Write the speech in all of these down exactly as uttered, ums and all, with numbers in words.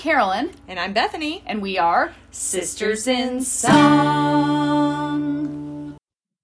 Carolyn. And I'm Bethany. And we are Sisters in Song.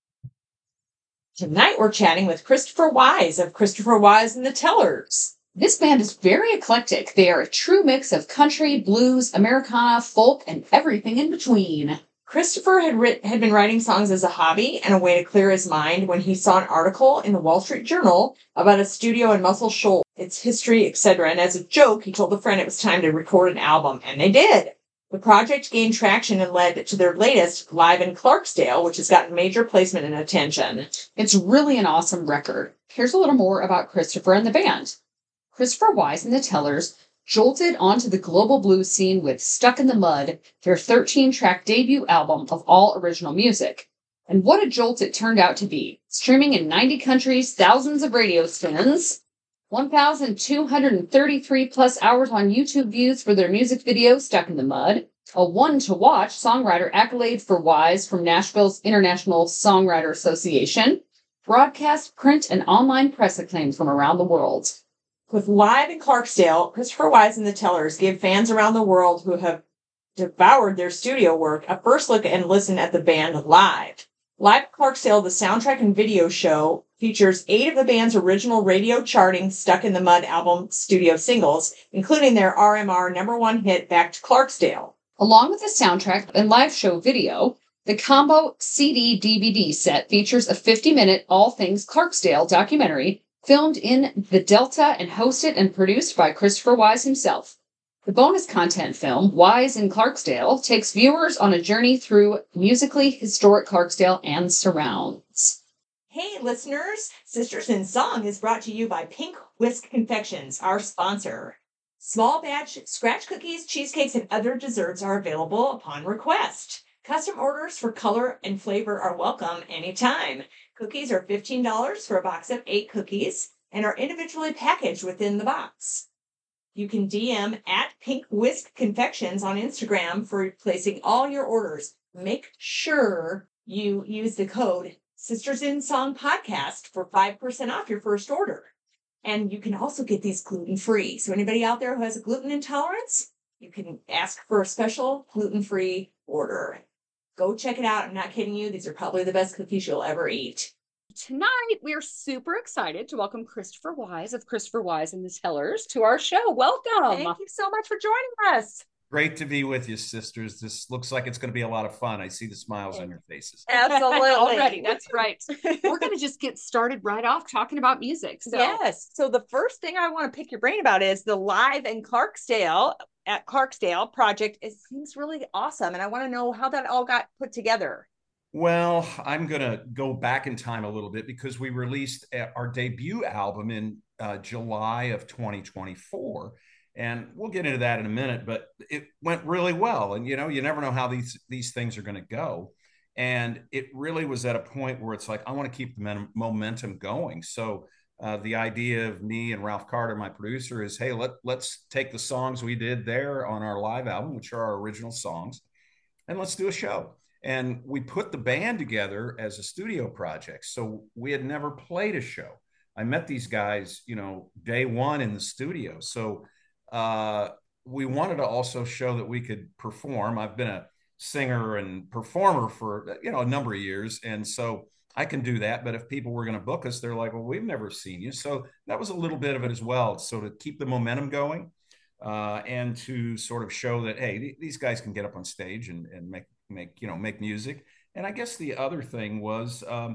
Tonight we're chatting with Christopher Wise of Christopher Wise and the Tellers. This band is very eclectic. They are a true mix of country, blues, Americana, folk, and everything in between. Christopher had writ- had been writing songs as a hobby and a way to clear his mind when he saw an article in the Wall Street Journal about a studio in Muscle Shoals, its history, et cetera. And as a joke, he told a friend it was time to record an album, and they did. The project gained traction and led to their latest, Live in Clarksdale, which has gotten major placement and attention. It's really an awesome record. Here's a little more about Christopher and the band. Christopher Wise and the Tellers jolted onto the global blues scene with Stuck in the Mud, their thirteen-track debut album of all original music. And what a jolt it turned out to be. Streaming in ninety countries, thousands of radio spins, one thousand two hundred thirty-three plus hours on YouTube views for their music video, Stuck in the Mud, a one-to-watch songwriter accolade for Wise from Nashville's International Songwriter Association, broadcast, print, and online press acclaim from around the world. With Live in Clarksdale, Christopher Wise and the Tellers give fans around the world who have devoured their studio work a first look and listen at the band live. Live in Clarksdale, the soundtrack and video show, features eight of the band's original radio charting Stuck in the Mud album studio singles, including their R M R number one hit Back to Clarksdale. Along with the soundtrack and live show video, the combo C D D V D set features a fifty-minute All Things Clarksdale documentary filmed in the Delta and hosted and produced by Christopher Wise himself. The bonus content film, Wise in Clarksdale, takes viewers on a journey through musically historic Clarksdale and surrounds. Hey, listeners! Sisters in Song is brought to you by Pink Whisk Confections, our sponsor. Small batch scratch cookies, cheesecakes, and other desserts are available upon request. Custom orders for color and flavor are welcome anytime. Cookies are fifteen dollars for a box of eight cookies and are individually packaged within the box. You can D M at Pink Whisk Confections on Instagram for placing all your orders. Make sure you use the code Sisters in Song Podcast for five percent off your first order. And you can also get these gluten-free. So anybody out there who has a gluten intolerance, you can ask for a special gluten-free order. Go check it out. I'm not kidding you. These are probably the best cookies you'll ever eat. Tonight, we are super excited to welcome Christopher Wise of Christopher Wise and the Tellers to our show. Welcome. Thank you so much for joining us. Great to be with you, sisters. This looks like it's going to be a lot of fun. I see the smiles on your faces. Absolutely. Already, that's right. We're going to just get started right off talking about music. So. Yes. So the first thing I want to pick your brain about is the Live in Clarksdale at Clarksdale project. It seems really awesome. And I want to know how that all got put together. Well, I'm going to go back in time a little bit because we released our debut album in uh, July of twenty twenty-four. And we'll get into that in a minute, but it went really well. And, you know, you never know how these, these things are going to go. And it really was at a point where it's like, I want to keep the momentum going. So uh, the idea of me and Ralph Carter, my producer, is, hey, let, let's take the songs we did there on our live album, which are our original songs, and let's do a show. And we put the band together as a studio project. So we had never played a show. I met these guys, you know, day one in the studio. So uh, we wanted to also show that we could perform. I've been a singer and performer for, you know, a number of years. And so I can do that. But if people were going to book us, they're like, well, we've never seen you. So that was a little bit of it as well. So to keep the momentum going uh, and to sort of show that, hey, th- these guys can get up on stage and, and make, make, you know, make music. And I guess the other thing was um,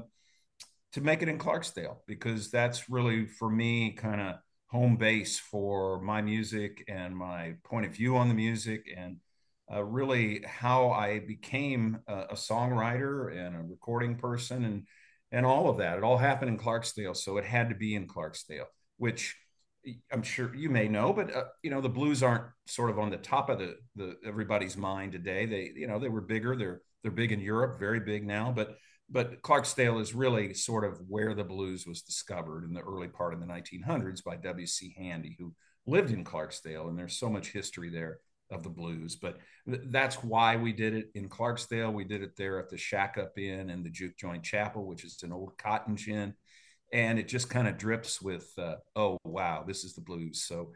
to make it in Clarksdale, because that's really, for me, kind of home base for my music and my point of view on the music, and uh, really how I became a, a songwriter and a recording person, and and all of that. It all happened in Clarksdale, so it had to be in Clarksdale, which I'm sure you may know, but uh, you know, the blues aren't sort of on the top of the, the everybody's mind today. They, you know, they were bigger. They're they're big in Europe, very big now, but But Clarksdale is really sort of where the blues was discovered in the early part of the nineteen hundreds by W C Handy, who lived in Clarksdale. And there's so much history there of the blues. But th- that's why we did it in Clarksdale. We did it there at the Shack Up Inn and the Juke Joint Chapel, which is an old cotton gin. And it just kind of drips with, uh, oh, wow, this is the blues. So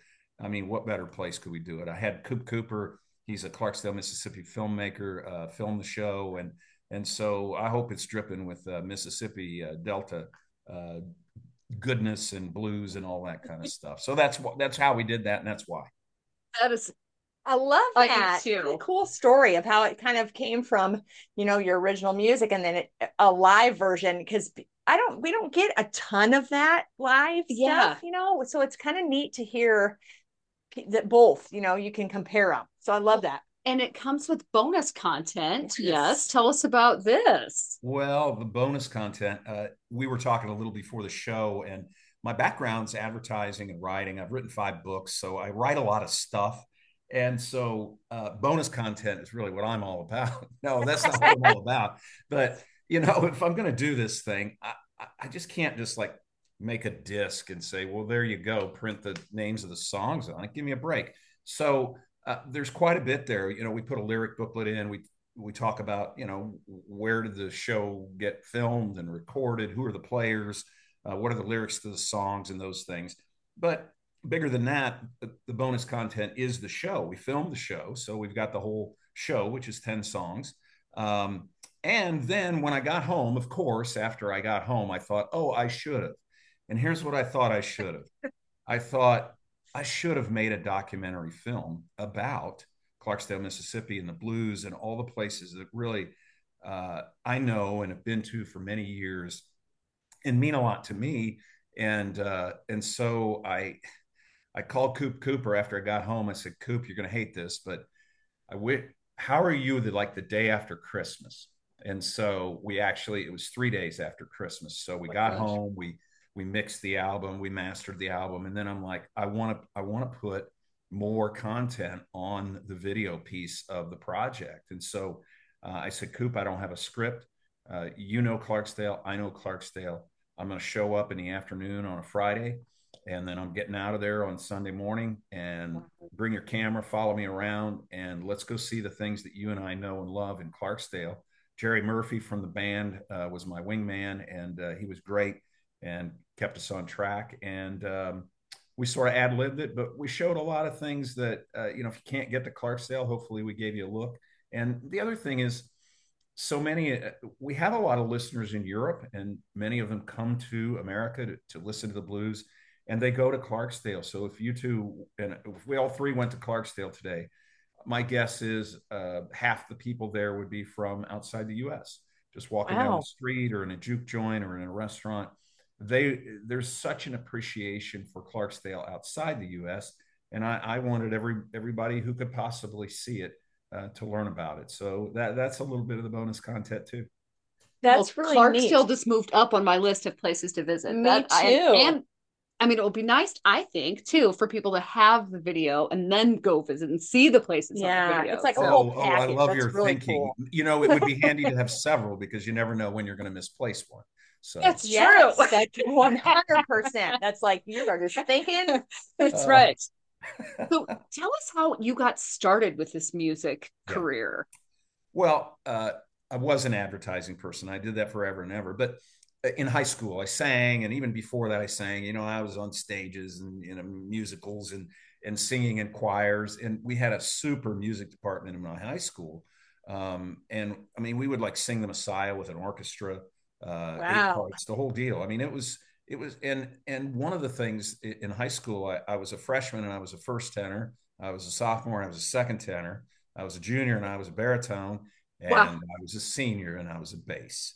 I mean, what better place could we do it? I had Coop Cooper. He's a Clarksdale, Mississippi filmmaker, uh, film the show, and and so I hope it's dripping with uh, Mississippi uh, Delta uh, goodness and blues and all that kind of stuff. So that's what that's how we did that, and that's why. That is, I love I that. do too. Really cool story of how it kind of came from, you know, your original music and then it, a live version. Because I don't, we don't get a ton of that live Yeah. stuff, you know. So it's kind of neat to hear that both, you know, you can compare them. So I love that. And it comes with bonus content. Yes. Yes. Tell us about this. Well, the bonus content, uh, we were talking a little before the show, and my background's advertising and writing. I've written five books, so I write a lot of stuff. And so uh, bonus content is really what I'm all about. No, that's not what I'm all about. But, you know, if I'm going to do this thing, I, I just can't just like make a disc and say, well, there you go, print the names of the songs on it. Give me a break. So uh, there's quite a bit there. You know, we put a lyric booklet in. We we talk about, you know, where did the show get filmed and recorded? Who are the players? Uh, what are the lyrics to the songs and those things? But bigger than that, the bonus content is the show. We filmed the show, so we've got the whole show, which is ten songs. Um, and then when I got home, of course, after I got home, I thought, oh, I should have. And here's what I thought I should have. I thought I should have made a documentary film about Clarksdale, Mississippi, and the blues and all the places that really uh, I know and have been to for many years and mean a lot to me. And uh, and so I I called Coop Cooper after I got home. I said, Coop, you're going to hate this, but I w- how are you the like the day after Christmas? And so we actually it was three days after Christmas. So we Oh got gosh. home, we we mixed the album, we mastered the album, and then I'm like, I want to I want to put more content on the video piece of the project. And so uh, I said, Coop, I don't have a script. Uh, you know Clarksdale, I know Clarksdale. I'm going to show up in the afternoon on a Friday, and then I'm getting out of there on Sunday morning, and bring your camera, follow me around, and let's go see the things that you and I know and love in Clarksdale. Jerry Murphy from the band uh, was my wingman, and uh, he was great and kept us on track. And um, we sort of ad-libbed it, but we showed a lot of things that, uh, you know, if you can't get to Clarksdale, hopefully we gave you a look. And the other thing is, so many, uh, we have a lot of listeners in Europe, and many of them come to America to, to listen to the blues, and they go to Clarksdale. So if you two, and if we all three went to Clarksdale today, my guess is uh, half the people there would be from outside the U S, just walking wow. down the street or in a juke joint or in a restaurant. They there's such an appreciation for Clarksdale outside the U S, and I, I wanted every everybody who could possibly see it uh, to learn about it. So that that's a little bit of the bonus content too. That's well, really Clarksdale neat. Just moved up on my list of places to visit. Me that, too. I, and I mean, it would be nice, I think, too, for people to have the video and then go visit and see the places. Yeah, on the video. It's like so, a whole package. Oh, I love That's your really thinking. Cool. You know, it would be handy to have several because you never know when you're going to misplace one. So that's yes, true. That's one hundred percent. That's like you are just thinking. That's uh, right. So tell us how you got started with this music yeah. career. Well, uh, I was an advertising person. I did that forever and ever. But in high school, I sang, and even before that, I sang. You know, I was on stages and you know musicals and and singing in choirs. And we had a super music department in my high school. Um, and I mean, we would like sing the Messiah with an orchestra. Uh, wow. Eight parts, the whole deal. I mean, it was, it was, and, and one of the things in high school, I, I was a freshman and I was a first tenor. I was a sophomore and I was a second tenor. I was a junior and I was a baritone. And wow. I was a senior and I was a bass.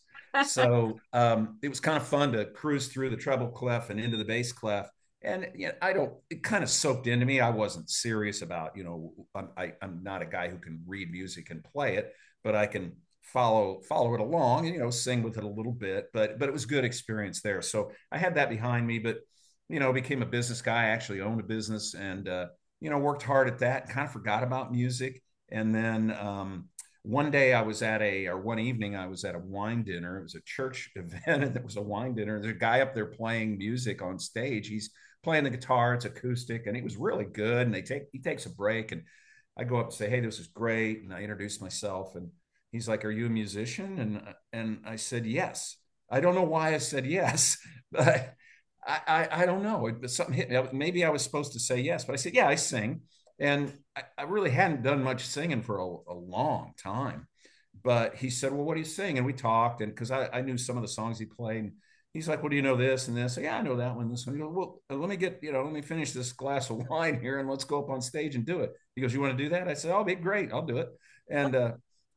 So um, it was kind of fun to cruise through the treble clef and into the bass clef. And you know, I don't, it kind of soaked into me. I wasn't serious about, you know, I'm, I, I'm not a guy who can read music and play it, but I can follow follow it along and you know sing with it a little bit, but but it was good experience there. So I had that behind me, but you know became a business guy. I actually owned a business and uh you know worked hard at that, kind of forgot about music. And then um one day I was at a or one evening I was at a wine dinner. It was a church event and there was a wine dinner. There's a guy up there playing music on stage. He's playing the guitar, it's acoustic, and it was really good. And they take he takes a break and I go up and say, hey, this is great, and I introduce myself. And he's like, are you a musician? And and I said, yes. I don't know why I said yes, but I, I, I don't know. It, something hit me. Maybe I was supposed to say yes, but I said, yeah, I sing. And I, I really hadn't done much singing for a, a long time. But he said, well, what do you sing? And we talked. And because I, I knew some of the songs he played. And he's like, well, do you know this and this? Yeah, I know that one. This one. He goes, well, let me get, you know, let me finish this glass of wine here and let's go up on stage and do it. He goes, you want to do that? I said, oh, be great. I'll do it. And uh,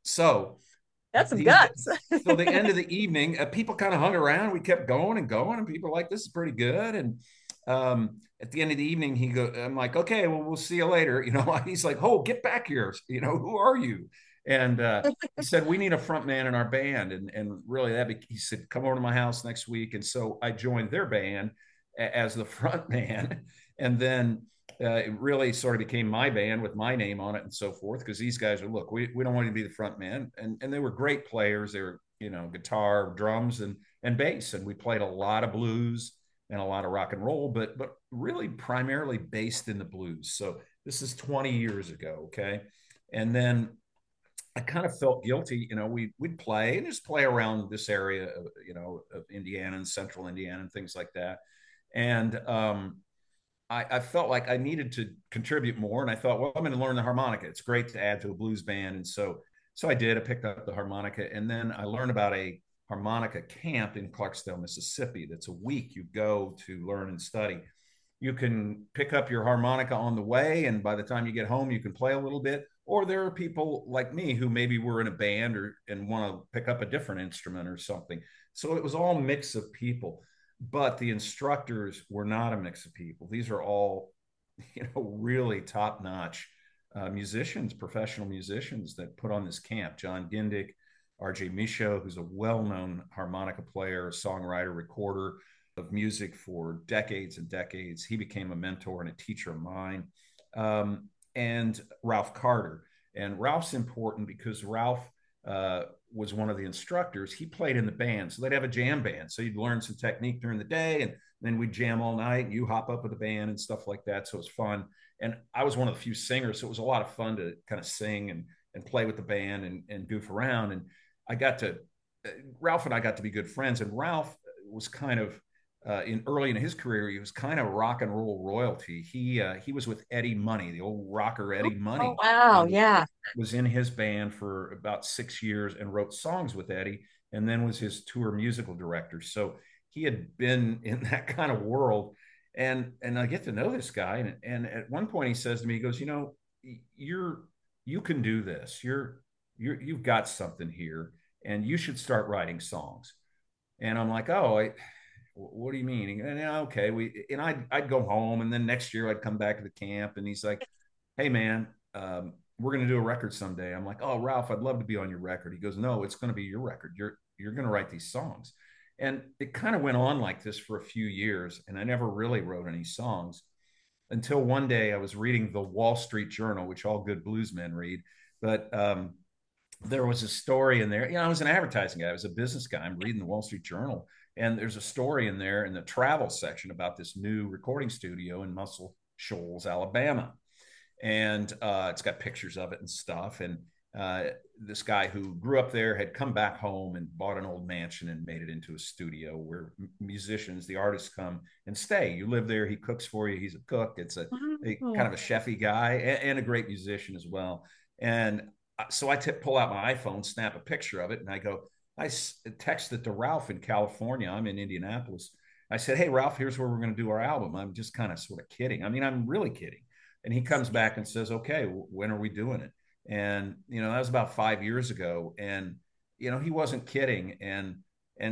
so That's some he's guts. so the end of the evening, uh, people kind of hung around. We kept going and going, and people were like, "This is pretty good." And um, at the end of the evening, he go, "I'm like, okay, well, we'll see you later." You know, he's like, "Oh, get back here!" You know, who are you? And uh, he said, "We need a front man in our band." And and really, that be, he said, "Come over to my house next week." And so I joined their band as the front man, and then uh, it really sort of became my band with my name on it and so forth. Because these guys are, look, we, we don't want to be the front man, and and they were great players. They were, you know, guitar, drums, and and bass, and we played a lot of blues and a lot of rock and roll, but but really primarily based in the blues. So this is twenty years ago, okay, and then I kind of felt guilty. You know, we we'd play and just play around this area, of, you know, of Indiana and central Indiana and things like that, and um, I, I felt like I needed to contribute more, and I thought, well, I'm going to learn the harmonica. It's great to add to a blues band, and so so I did. I picked up the harmonica, and then I learned about a harmonica camp in Clarksdale, Mississippi. That's a week you go to learn and study. You can pick up your harmonica on the way, and by the time you get home, you can play a little bit. Or there are people like me who maybe were in a band or and want to pick up a different instrument or something. So it was all a mix of people, but the instructors were not a mix of people. These are all, you know, really top notch uh, musicians, professional musicians that put on this camp. John Gindick, R J Michaud, who's a well known harmonica player, songwriter, recorder of music for decades and decades. He became a mentor and a teacher of mine. Um, and Ralph Carter. And Ralph's important because Ralph uh, was one of the instructors. He played in the band. So they'd have a jam band. So you'd learn some technique during the day, and then we'd jam all night, and you hop up with the band and stuff like that. So it was fun. And I was one of the few singers. So it was a lot of fun to kind of sing and, and play with the band and, and goof around. And I got to, Ralph and I got to be good friends. And Ralph was kind of, uh, in early in his career, he was kind of rock and roll royalty. He uh, he was with Eddie Money, the old rocker Eddie Oh, Money, wow. and Yeah. was in his band for about six years and wrote songs with Eddie, and then was his tour musical director. So he had been in that kind of world, and and I get to know this guy, and and at one point he says to me, he goes, you know, you're you can do this. You're you're you've got something here, and you should start writing songs. And I'm like, oh, I, what do you mean? And, yeah, okay, we and I'd I'd go home, and then next year I'd come back to the camp, and he's like, hey man, um, we're going to do a record someday. I'm like, oh, Ralph, I'd love to be on your record. He goes, no, it's going to be your record. You're, you're going to write these songs. And it kind of went on like this for a few years. And I never really wrote any songs until one day I was reading the Wall Street Journal, which all good bluesmen read. But um, there was a story in there. You know, I was an advertising guy. I was a business guy. I'm reading the Wall Street Journal. And there's a story in there in the travel section about this new recording studio in Muscle Shoals, Alabama, and uh, it's got pictures of it and stuff. And uh, this guy who grew up there had come back home and bought an old mansion and made it into a studio where musicians, the artists, come and stay. You live there. He cooks for you. He's a cook. It's a, a kind Wow. of a chefy guy and, and a great musician as well. And so I t- pull out my iPhone, snap a picture of it, and I go, I s- texted to Ralph in California. I'm in Indianapolis. I said, hey, Ralph, here's where we're going to do our album. I'm just kind of sort of kidding. I mean, I'm really kidding. And he comes back and says, okay, when are we doing it? And, you know, that was about five years ago. And, you know, he wasn't kidding. And, and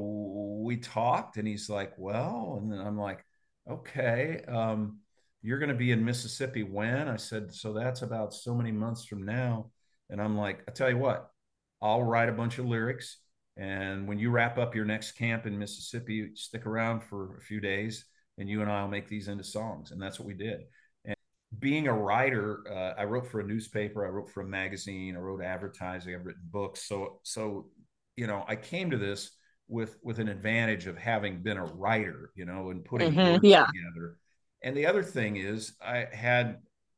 so we talked, and he's like, well, and then I'm like, okay, um, you're going to be in Mississippi when? I said, so that's about so many months from now. And I'm like, I tell you what, I'll write a bunch of lyrics. And when you wrap up your next camp in Mississippi, stick around for a few days, and you and I will make these into songs. And that's what we did. Being a writer, uh, I wrote for a newspaper, I wrote for a magazine, I wrote advertising, I've written books. So, so, you know, I came to this with with an advantage of having been a writer, you know, and putting Hmm. words Yeah. together. And the other thing is, I had,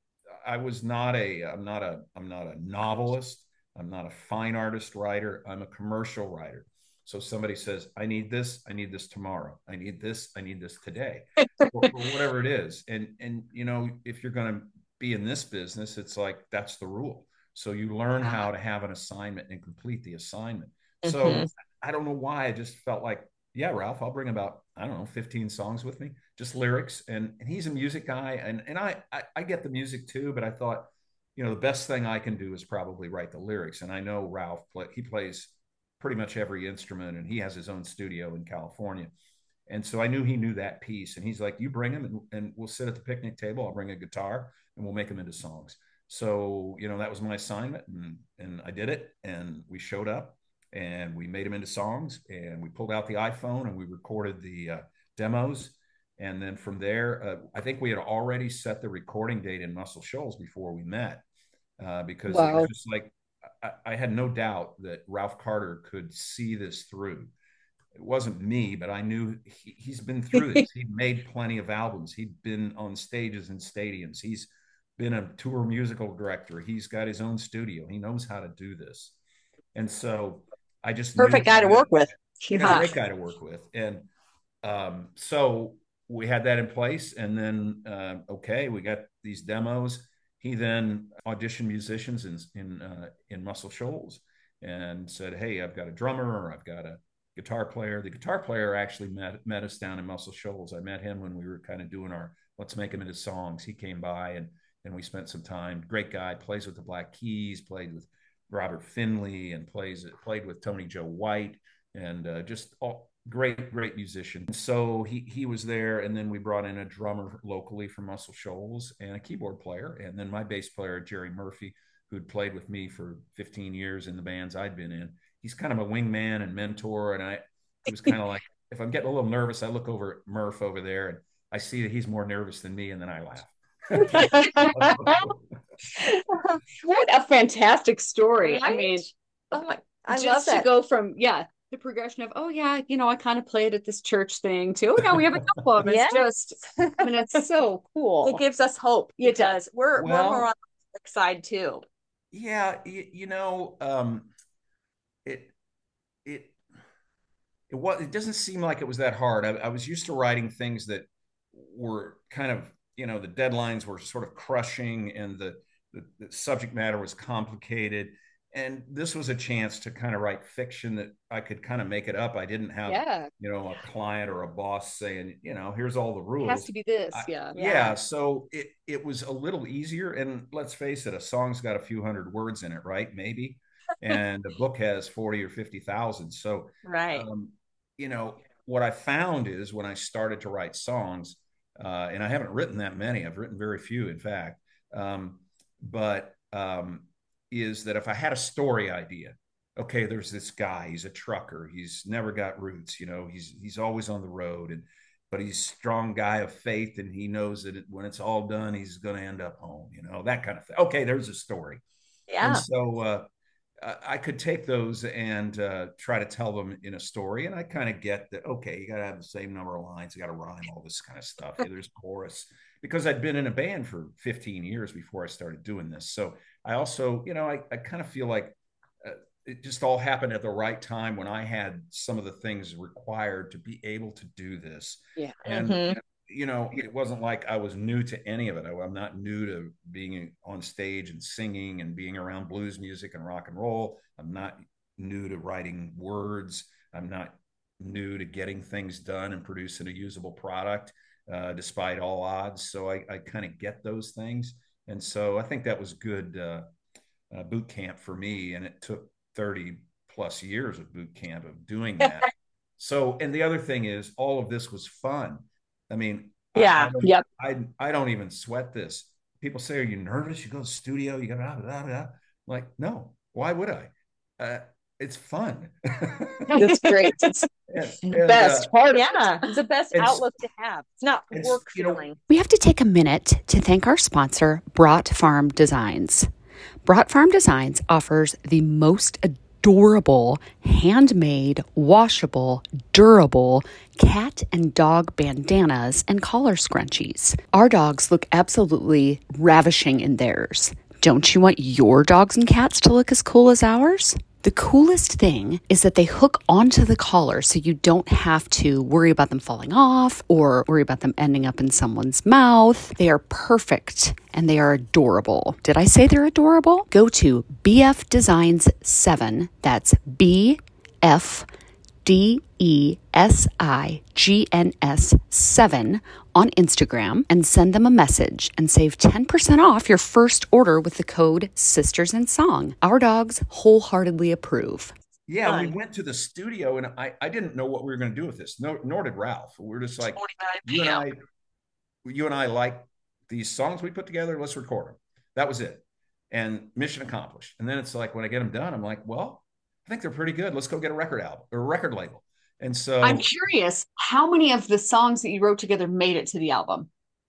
I was not a, I'm not a, I'm not a novelist, I'm not a fine artist writer, I'm a commercial writer. So somebody says, I need this, I need this tomorrow. I need this, I need this today, or, or whatever it is. And, and, you know, if you're going to be in this business, it's like, that's the rule. So you learn how to have an assignment and complete the assignment. So mm-hmm. I don't know why I just felt like, yeah, Ralph, I'll bring about, I don't know, fifteen songs with me, just lyrics. And, and he's a music guy. And, and I, I, I get the music too, but I thought, you know, the best thing I can do is probably write the lyrics. And I know Ralph, play, he plays pretty much every instrument, and he has his own studio in California. And so I knew he knew that piece. And he's like, you bring him and, and we'll sit at the picnic table. I'll bring a guitar and we'll make them into songs. So, you know, that was my assignment, and, and I did it, and we showed up and we made them into songs, and we pulled out the iPhone and we recorded the uh, demos. And then from there, uh, I think we had already set the recording date in Muscle Shoals before we met, uh, because wow. it was just like, I, I had no doubt that Ralph Carter could see this through. It wasn't me, but I knew he, he's been through this. He made plenty of albums. He'd been on stages and stadiums. He's been a tour musical director. He's got his own studio. He knows how to do this. And so I just perfect guy to work with. He's a great guy to work with. And um, so we had that in place. And then, uh, okay, we got these demos. He then auditioned musicians in in, uh, in Muscle Shoals and said, hey, I've got a drummer, or I've got a guitar player. The guitar player actually met, met us down in Muscle Shoals. I met him when we were kind of doing our Let's Make Him Into Songs. He came by and and we spent some time. Great guy, plays with the Black Keys, played with Robert Finley, and plays played with Tony Joe White, and uh, just all great, great musician. So he he was there, and then we brought in a drummer locally from Muscle Shoals and a keyboard player, and then my bass player, Jerry Murphy, who'd played with me for fifteen years in the bands I'd been in. He's kind of a wingman and mentor, and I it was kind of like, if I'm getting a little nervous, I look over at Murph over there, and I see that he's more nervous than me, and then I laugh. What a fantastic story. Right? I mean, oh my, I just love that. To go from, yeah, the progression of, oh yeah, you know, I kind of played at this church thing too. Yeah, we have a couple of them. It's yes. just, I mean, it's so cool. It gives us hope. It, it does. We're, well, we're more on the side too. Yeah. You, you know, um, it, it, it was, it doesn't seem like it was that hard. I, I was used to writing things that were kind of, you know, the deadlines were sort of crushing, and the, the, the subject matter was complicated. And this was a chance to kind of write fiction that I could kind of make it up. I didn't have, yeah. you know, a client or a boss saying, you know, here's all the rules. It has to be this. I, yeah. yeah. Yeah. So it, it was a little easier. And let's face it, a song's got a few hundred words in it, right? Maybe. And a book has forty or fifty thousand. So, right. Um, you know, what I found is when I started to write songs, Uh, and I haven't written that many. I've written very few, in fact. Um, but um, is that if I had a story idea, okay, there's this guy. He's a trucker. He's never got roots. You know, he's he's always on the road, and but he's a strong guy of faith, and he knows that it, when it's all done, he's going to end up home. You know, that kind of thing. Okay, there's a story. Yeah. And so uh, I could take those and uh, try to tell them in a story. And I kind of get that, okay, you got to have the same number of lines. You got to rhyme, all this kind of stuff. There's chorus, because I'd been in a band for fifteen years before I started doing this. So I also, you know, I, I kind of feel like uh, it just all happened at the right time when I had some of the things required to be able to do this. Yeah. And, mm-hmm. you know, you know, it wasn't like I was new to any of it. I, I'm not new to being on stage and singing and being around blues music and rock and roll. I'm not new to writing words. I'm not new to getting things done and producing a usable product, uh, despite all odds. So I, I kind of get those things. And so I think that was good uh, uh, boot camp for me. And it took thirty plus years of boot camp of doing that. So, and the other thing is, all of this was fun. I mean, yeah, I, I, don't, yep. I, I don't even sweat this. People say, are you nervous? You go to the studio, you got blah, blah, blah. I'm like, no, why would I? Uh, it's fun. That's great. It's and, the and, best uh, part. Yeah, it's the best outlook to have. It's not it's, work you know, feeling. We have to take a minute to thank our sponsor, Brought Farm Designs. Brought Farm Designs offers the most adorable, handmade, washable, durable cat and dog bandanas and collar scrunchies. Our dogs look absolutely ravishing in theirs. Don't you want your dogs and cats to look as cool as ours? The coolest thing is that they hook onto the collar so you don't have to worry about them falling off or worry about them ending up in someone's mouth. They are perfect and they are adorable. Did I say they're adorable? Go to B F Designs seven. That's B F D E S I G N S seven on Instagram and send them a message and save ten percent off your first order with the code Sisters in Song. Our dogs wholeheartedly approve. Yeah, Fun. we went to the studio and I, I didn't know what we were going to do with this. No, nor did Ralph. We were just like, you and I, you and I like these songs we put together. Let's record them. That was it. And mission accomplished. And then it's like, when I get them done, I'm like, well, I think they're pretty good. Let's go get a record album or a record label. And so I'm curious, how many of the songs that you wrote together made it to the album?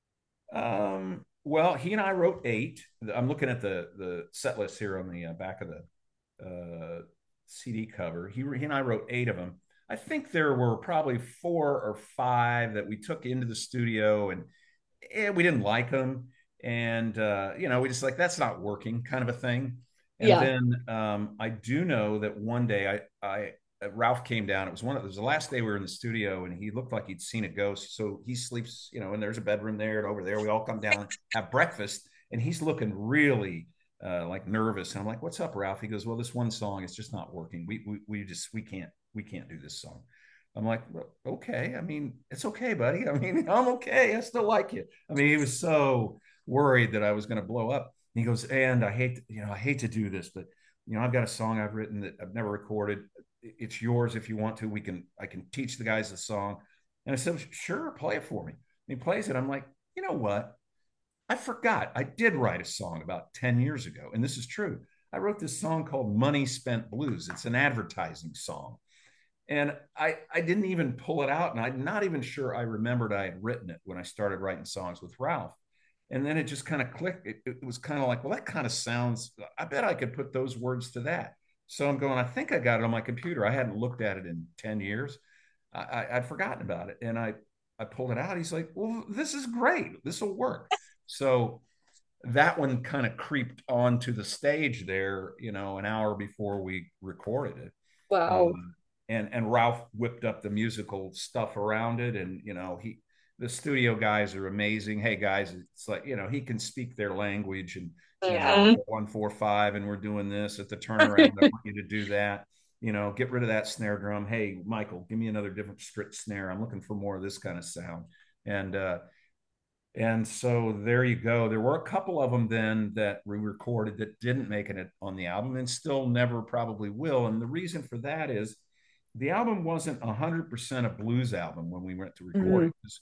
Um, well, he and I wrote eight. I'm looking at the the set list here on the uh, back of the uh, C D cover. He, he and I wrote eight of them. I think there were probably four or five that we took into the studio and eh, we didn't like them. And, uh, you know, we just like, that's not working kind of a thing. And Yeah. then um, I do know that one day I, I, uh, Ralph came down. It was one of it was the last day we were in the studio, and he looked like he'd seen a ghost. So he sleeps, you know, and there's a bedroom there and over there. We all come down and have breakfast, and he's looking really uh, like nervous. And I'm like, "What's up, Ralph?" He goes, "Well, this one song is just not working. We we we just we can't we can't do this song." I'm like, well, "Okay. I mean, it's okay, buddy. I mean, I'm okay. I still like it." I mean, he was so worried that I was going to blow up. And he goes, "And I hate, you know, I hate to do this, but you know, I've got a song I've written that I've never recorded. It's yours if you want to. We can, I can teach the guys the song." And I said, "Sure, play it for me." And he plays it. I'm like, you know what? I forgot. I did write a song about ten years ago. And this is true. I wrote this song called Money Spent Blues. It's an advertising song. And I, I didn't even pull it out. And I'm not even sure I remembered I had written it when I started writing songs with Ralph. And then it just kind of clicked. It, it was kind of like, well, that kind of sounds, I bet I could put those words to that. So I'm going, I think I got it on my computer. I hadn't looked at it in ten years. I, I, I'd forgotten about it. And I, I pulled it out. He's like, "Well, this is great. This will work." So that one kind of creeped onto the stage there, you know, an hour before we recorded it. Wow. Um, and, and Ralph whipped up the musical stuff around it. And, you know, he, the studio guys are amazing. Hey guys, it's like, you know, he can speak their language and, Yeah. you know, one, four, five, and we're doing this at the turnaround. I want you to do that. You know, get rid of that snare drum. Hey, Michael, give me another different strit snare. I'm looking for more of this kind of sound. And uh, and so there you go. There were a couple of them then that we recorded that didn't make it on the album and still never probably will. And the reason for that is the album wasn't one hundred percent a blues album when we went to record Mhm. it, because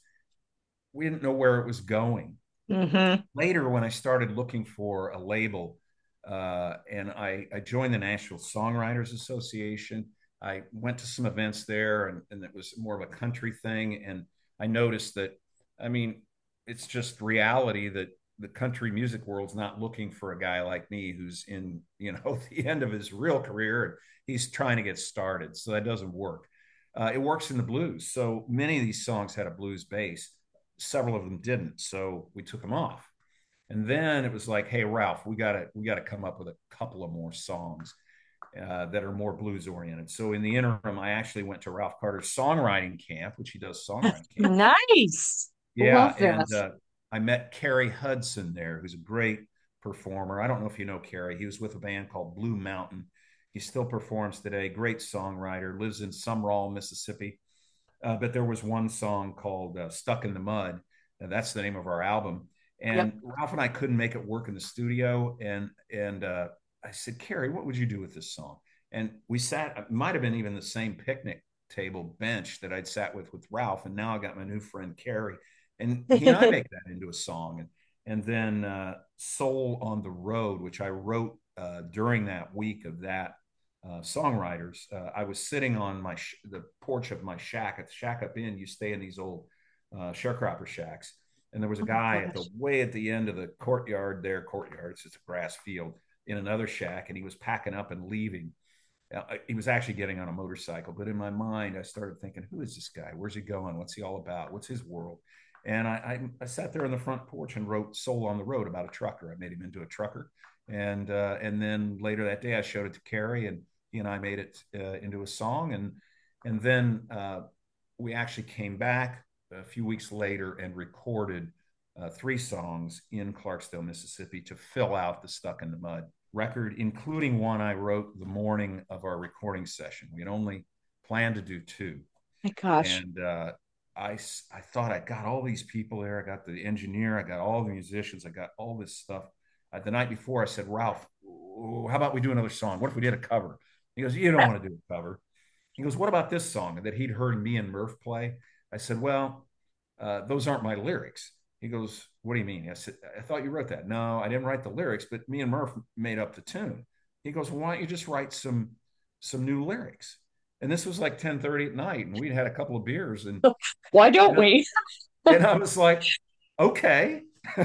we didn't know where it was going. Mm-hmm. Later, when I started looking for a label, uh, and I, I joined the Nashville Songwriters Association. I went to some events there, and, and it was more of a country thing. And I noticed that, I mean, it's just reality that the country music world's not looking for a guy like me who's in, you know, the end of his real career and he's trying to get started. So that doesn't work. Uh, it works in the blues. So many of these songs had a blues bass. Several of them didn't. So we took them off. And then it was like, "Hey, Ralph, we gotta we gotta come up with a couple of more songs uh, that are more blues oriented." So in the interim, I actually went to Ralph Carter's songwriting camp, which he does songwriting camp. Nice. Yeah, Love that. and uh, I met Kerry Hudson there, who's a great performer. I don't know if you know Kerry. He was with a band called Blue Mountain. He still performs today. Great songwriter. Lives in Sumrall, Mississippi. Uh, but there was one song called uh, "Stuck in the Mud." And that's the name of our album. Yep. And Ralph and I couldn't make it work in the studio. And and uh, I said, "Kerry, what would you do with this song?" And we sat. It might have been even the same picnic table bench that I'd sat with with Ralph. And now I got my new friend Kerry, and he and I make that into a song. And and then uh, "Soul on the Road," which I wrote uh, during that week of that uh, songwriters. Uh, I was sitting on my sh- the porch of my shack at the Shack Up Inn. You stay in these old uh, sharecropper shacks, and there was a Oh my guy at the gosh. way at the end of the courtyard there. Courtyard, it's just a grass field in another shack, and he was packing up and leaving. Uh, he was actually getting on a motorcycle, but in my mind, I started thinking, "Who is this guy? Where's he going? What's he all about? What's his world?" And I, I, I sat there on the front porch and wrote "Soul on the Road" about a trucker. I made him into a trucker, and uh, and then later that day, I showed it to Kerry, and he and I made it uh, into a song, and and then uh, we actually came back a few weeks later and recorded uh, three songs in Clarksdale, Mississippi, to fill out the Stuck in the Mud record, including one I wrote the morning of our recording session. We had only planned to do two. My gosh. And uh, I, I thought I got all these people there. I got the engineer, I got all the musicians, I got all this stuff. Uh, the night before, I said, Ralph, how about we do another song? What if we did a cover? He goes, you don't want to do a cover. He goes, what about this song that he'd heard me and Murph play? I said, well, uh, those aren't my lyrics. He goes, what do you mean? I said, I thought you wrote that. No, I didn't write the lyrics, but me and Murph made up the tune. He goes, well, why don't you just write some some new lyrics? And this was like ten thirty at night, and we'd had a couple of beers. And why don't and we? I, and I was like, okay.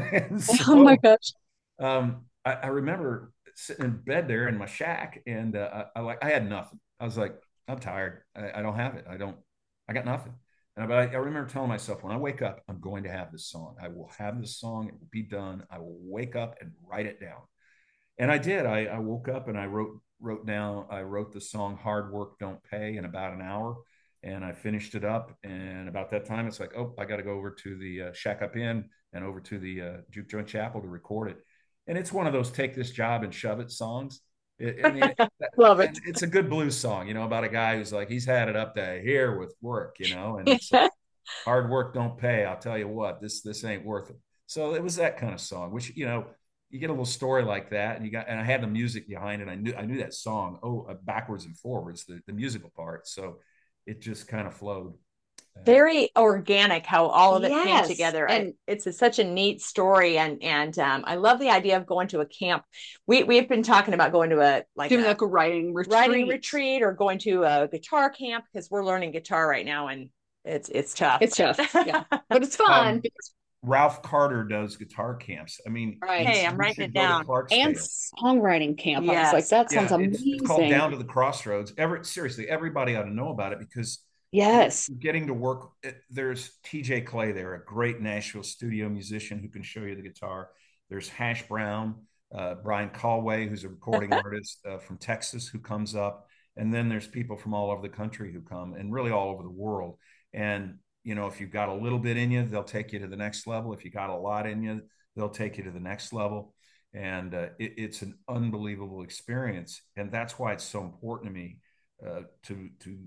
So, oh my gosh. Um, I, I remember sitting in bed there in my shack, and uh, I, I like I had nothing. I was like, I'm tired. I, I don't have it. I don't. I got nothing. And I, I remember telling myself, when I wake up, I'm going to have this song. I will have this song. It will be done. I will wake up and write it down. And I did. I, I woke up and I wrote wrote down. I wrote the song "Hard Work Don't Pay" in about an hour, and I finished it up. And about that time, it's like, oh, I got to go over to the uh, Shack Up Inn and over to the uh, Juke Joint Chapel to record it. And it's one of those take this job and shove it songs. It, I mean, love it. It's a good blues song, you know, about a guy who's like, he's had it up to here with work, you know, and it's like, hard work don't pay. I'll tell you what, this this ain't worth it. So it was that kind of song, which, you know, you get a little story like that, and you got, and I had the music behind it. I knew I knew that song, oh, uh, backwards and forwards, the, the musical part. So it just kind of flowed. Very organic how all of it Yes. came together, and it's a, such a neat story. And and um, I love the idea of going to a camp. We we've been talking about going to a like doing a, like a writing retreat. writing retreat or going to a guitar camp, because we're learning guitar right now, and it's it's tough. It's tough, yeah, but it's fun. Um, Ralph Carter does guitar camps. I mean, right. Hey, I'm writing it down. And songwriting camp. Yes. I was like, that sounds yeah, amazing. It's, it's called Down to the Crossroads. Every seriously, everybody ought to know about it, because yes, getting to work. There's T J Clay there, a great Nashville studio musician who can show you the guitar. There's Hash Brown, uh, Brian Callway, who's a recording artist uh, from Texas, who comes up, and then there's people from all over the country who come, and really all over the world. And you know, if you've got a little bit in you, they'll take you to the next level. If you got a lot in you, they'll take you to the next level. And uh, it, it's an unbelievable experience, and that's why it's so important to me uh, to to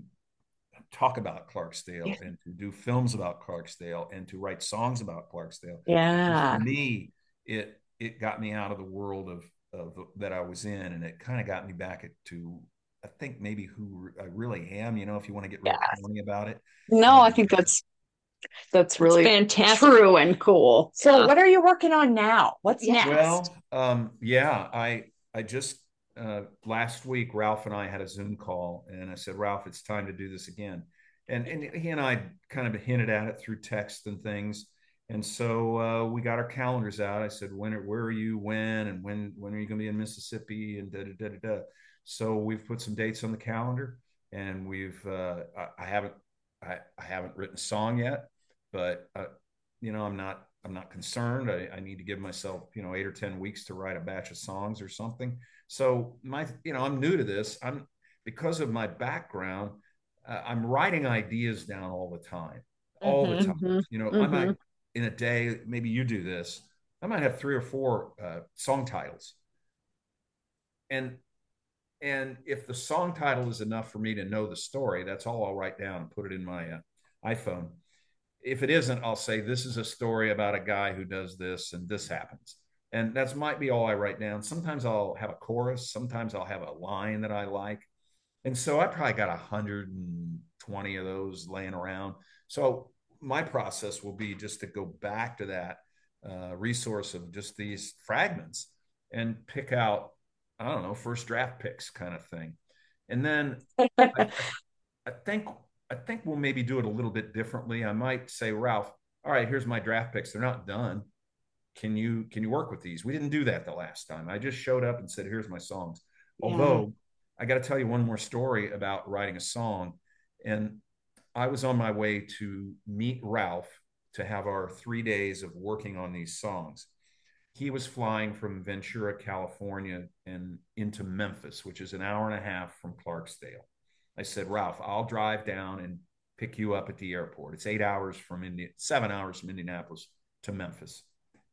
talk about Clarksdale, yeah, and to do films about Clarksdale, and to write songs about Clarksdale. Yeah. For me, it it got me out of the world of of that I was in, and it kind of got me back to, I think, maybe who I really am. You know, if you want to get real yeah. corny about it. No, and I think that's that's really it's fantastic, true and cool. So, yeah. What are you working on now? What's yeah. next? Well, um, yeah, I I just. Uh, last week, Ralph and I had a Zoom call, and I said, Ralph, it's time to do this again. And, and he and I kind of hinted at it through text and things. And so uh, we got our calendars out. I said, when, where are you, when, and when, when are you going to be in Mississippi, and da, da, da, da, da. So we've put some dates on the calendar, and we've, uh, I, I haven't, I, I haven't written a song yet, but uh, you know, I'm not, I'm not concerned. I, I need to give myself, you know, eight or ten weeks to write a batch of songs or something. So my, you know, I'm new to this. I'm, because of my background, uh, I'm writing ideas down all the time, all mm-hmm, the time. Mm-hmm, you know, mm-hmm. I might, in a day, maybe you do this, I might have three or four uh, song titles. And, and if the song title is enough for me to know the story, that's all I'll write down and put it in my uh, iPhone. If it isn't, I'll say, this is a story about a guy who does this and this happens. And that's might be all I write down. Sometimes I'll have a chorus. Sometimes I'll have a line that I like. And so I probably got one hundred twenty of those laying around. So my process will be just to go back to that uh, resource of just these fragments and pick out, I don't know, first draft picks kind of thing. And then I, I think I think we'll maybe do it a little bit differently. I might say, Ralph, all right, here's my draft picks. They're not done. Can you can you work with these? We didn't do that the last time. I just showed up and said, here's my songs. Yeah. Although I got to tell you one more story about writing a song. And I was on my way to meet Ralph to have our three days of working on these songs. he was flying from Ventura, California, and into Memphis, which is an hour and a half from Clarksdale. I said, Ralph, I'll drive down and pick you up at the airport. It's eight hours from Indi- seven hours from Indianapolis to Memphis.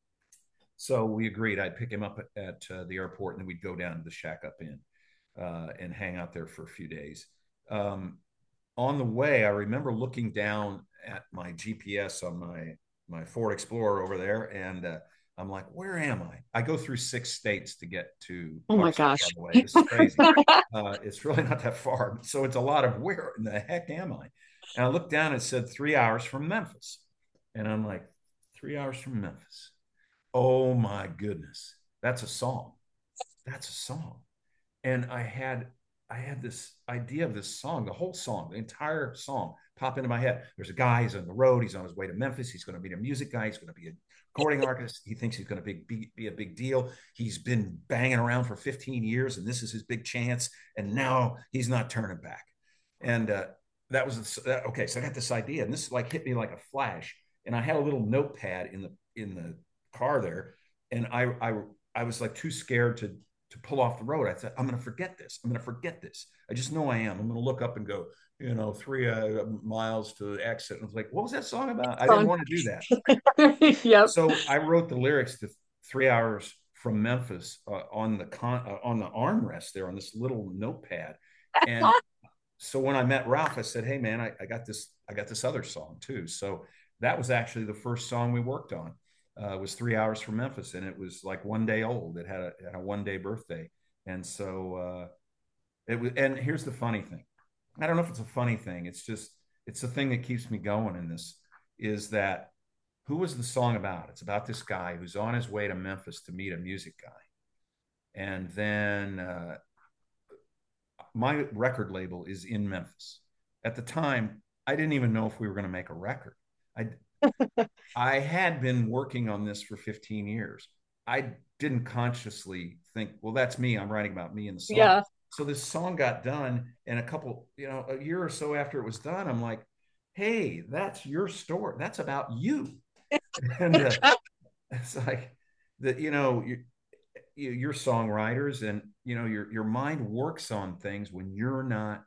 So we agreed. I'd pick him up at, at uh, the airport, and then we'd go down to the Shack Up Inn uh, and hang out there for a few days. Um, on the way, I remember looking down at my G P S on my my Ford Explorer over there, and uh, I'm like, where am I? I go through six states to get to. Oh my gosh. By the way. This is crazy. uh, it's really not that far. So it's a lot of where in the heck am I? And I looked down and it said three hours from Memphis. And I'm like, three hours from Memphis. Oh my goodness. That's a song. That's a song. And I had I had this idea of this song, the whole song, the entire song pop into my head. There's a guy, he's on the road, he's on his way to Memphis, he's going to be a music guy, he's going to be a recording artist, he thinks he's going to be, be, be a big deal. He's been banging around for fifteen years, and this is his big chance, and now he's not turning back. And uh, that was, okay, so I got this idea, and this like hit me like a flash, and I had a little notepad in the in the car there, and I I, I was like too scared to to pull off the road. I said, I'm going to forget this. I'm going to forget this. I just know I am. I'm going to look up and go, you know, three uh, miles to exit. And I was like, what was that song about? I didn't want to do that. Yep. So I wrote the lyrics to Three Hours from Memphis uh, on the con- uh, on the armrest there on this little notepad. And so when I met Ralph, I said, hey man, I, I got this, I got this other song too. So that was actually the first song we worked on. Uh, was Three Hours from Memphis, and it was like one day old. It had a, had a one day birthday, and so uh, it was. And here's the funny thing: I don't know if it's a funny thing. It's just it's the thing that keeps me going in this. Is that who was the song about? It's about this guy who's on his way to Memphis to meet a music guy, and then uh, my record label is in Memphis. At the time, I didn't even know if we were going to make a record. I I had been working on this for fifteen years. I didn't consciously think, well, that's me. I'm writing about me in the song. Yeah. So this song got done, and a couple, you know, a year or so after it was done, I'm like, hey, that's your story. That's about you. And uh, it's like that, you know, you, you, you're songwriters, and you know, your your mind works on things when you're not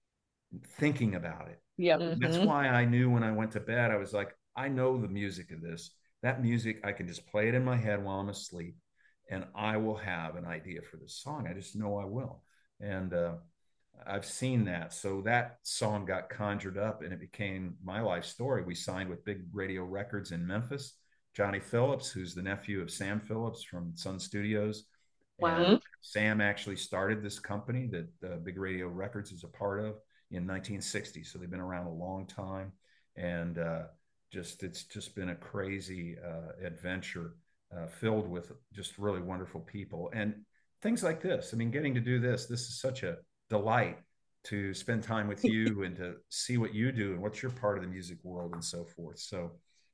thinking about it. Yeah. Mhm. That's why I knew when I went to bed, I was like, I know the music of this. That music, I can just play it in my head while I'm asleep, and I will have an idea for this song. I just know I will. And uh, I've seen that. So that song got conjured up, and it became my life story. We signed with Big Radio Records in Memphis. Johnny Phillips, who's the nephew of Sam Phillips from Sun Studios. Wow. And Sam actually started this company that uh, Big Radio Records is a part of in nineteen sixty. So they've been around a long time. And uh, just it's just been a crazy uh, adventure uh, filled with just really wonderful people and things like this. I mean, getting to do this, this is such a delight to spend time with you and to see what you do and what's your part of the music world and so forth. So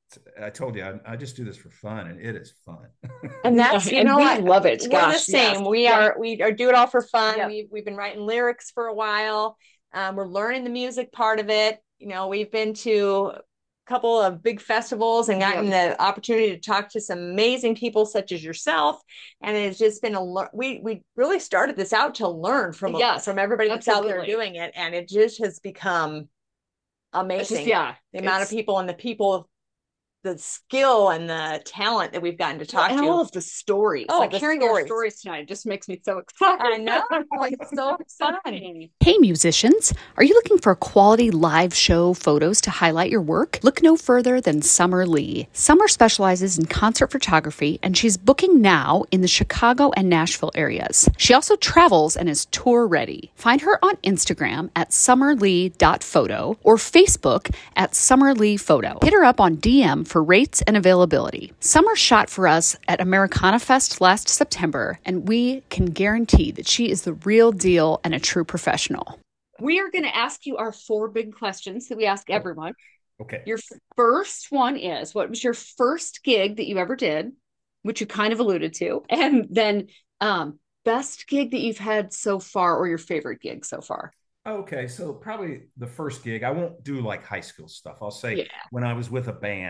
I told you, I, I just do this for fun, and it is fun. And that's, you and know, we I love it. We're Gosh, the same. yes. We Yep. are, we are do it all for fun. Yep. We've, we've been writing lyrics for a while. Um, we're learning the music part of it. You know, we've been to a couple of big festivals and gotten Yep. the opportunity to talk to some amazing people such as yourself. And it's just been a, le- we, we really started this out to learn from, Yes, from everybody that's out there absolutely. doing it. And it just has become It's amazing. just, yeah. The amount of it's- people and the people, the skill and the talent that we've gotten to talk and to. all of the stories. Oh, like the hearing stories. your stories tonight just makes me so excited. I know. It's so fun. Hey musicians, are you looking for quality live show photos to highlight your work? Look no further than Summer Lee. Summer specializes in concert photography, and she's booking now in the Chicago and Nashville areas. She also travels and is tour ready. Find her on Instagram at summerlee dot photo or Facebook at summerleephoto. Hit her up on D M for rates and availability. Summer shot for us at Americana Fest last September, and we can guarantee that she is the real deal and a true professional. We are going to ask you our four big questions that we ask everyone. Okay. Your first one is, what was your first gig that you ever did, which you kind of alluded to, and then um, best gig that you've had so far, or your favorite gig so far? Okay, so probably the first gig, I won't do like high school stuff. I'll say Yeah. when I was with a band,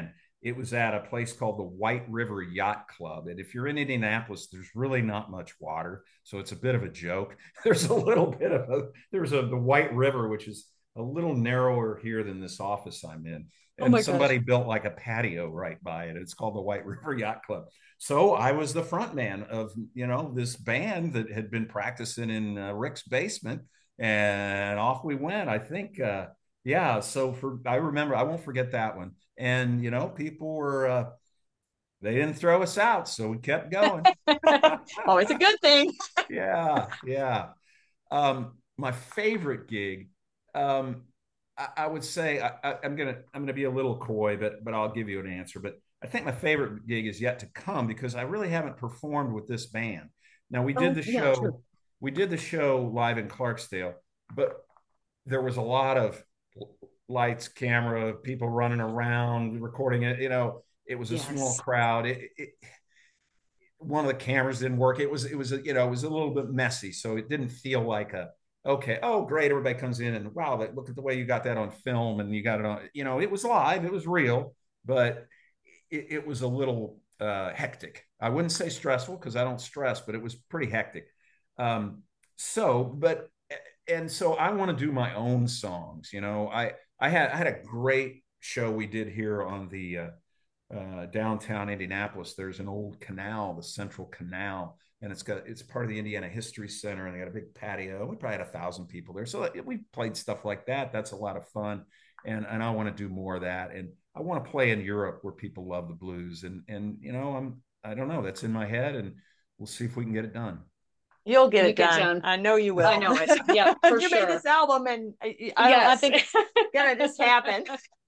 It was at a place called the White River Yacht Club. And if you're in Indianapolis, there's really not much water. So it's a bit of a joke. There's a little bit of a, there's a, the White River, which is a little narrower here than this office I'm in. And oh somebody gosh. built like a patio right by it. It's called the White River Yacht Club. So I was the front man of, you know, this band that had been practicing in uh, Rick's basement, and off we went. I think, uh, yeah. So for, I remember, I won't forget that one. And, you know, people were, uh, they didn't throw us out. So we kept going. Always a good thing. Yeah. Yeah. Um, my favorite gig, um, I, I would say I, I, I'm gonna I'm gonna be a little coy, but but I'll give you an answer. But I think my favorite gig is yet to come because I really haven't performed with this band. Now we did oh, the show, yeah, we did the show live in Clarksdale, but there was a lot of lights, camera, people running around, recording it. You know, it was a yes. small crowd. It, it, one of the cameras didn't work. It was, it was, a, you know, it was a little bit messy. So it didn't feel like a, okay, oh, great. Everybody comes in and wow, look at the way you got that on film and you got it on, you know, it was live, it was real, but it, it was a little uh, hectic. I wouldn't say stressful because I don't stress, but it was pretty hectic. Um, so, but, and so I want to do my own songs. You know, I, I had, I had a great show we did here on the, uh, Uh, downtown Indianapolis. There's an old canal, the Central Canal, and it's got it's part of the Indiana History Center, and they got a big patio. We probably had a thousand people there, so we played stuff like that. That's a lot of fun, and and I want to do more of that. And I want to play in Europe where people love the blues, and and you know I'm I don't know, that's in my head, and we'll see if we can get it done. You'll get it done. done. I know you will. I know it. Yeah, for you sure. made this album, and I, I, yes. I think it's gonna just happen.